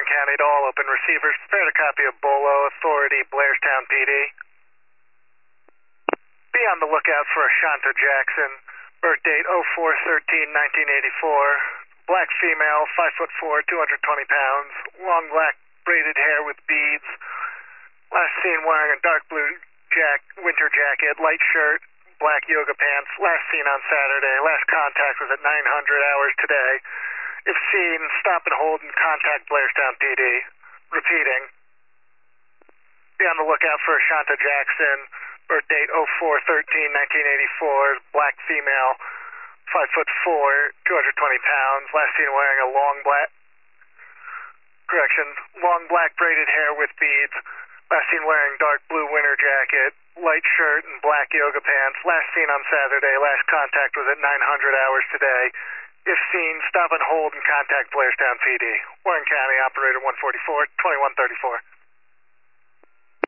Warren County to all open receivers. Prepare a copy of Bolo, Authority, Blairstown PD. Be on the lookout for Ashanta Jackson. Birth date 04/13/1984. Black female, 5'4", 220 pounds. Long black braided hair with beads. Last seen wearing a dark blue winter jacket, light shirt, black yoga pants. Last seen on Saturday. Last contact was at 900 hours today. If seen, stop and hold and contact Blairstown PD. Repeating. Be on the lookout for Ashanta Jackson. Birth date 04/13/1984. Black female, 5'4", 220 pounds. Last seen wearing a long black braided hair with beads. Last seen wearing dark blue winter jacket, light shirt, and black yoga pants. Last seen on Saturday. Last contact was at 900 hours today. If seen, stop and hold and contact Blairstown PD. Warren County, Operator 144, 2134.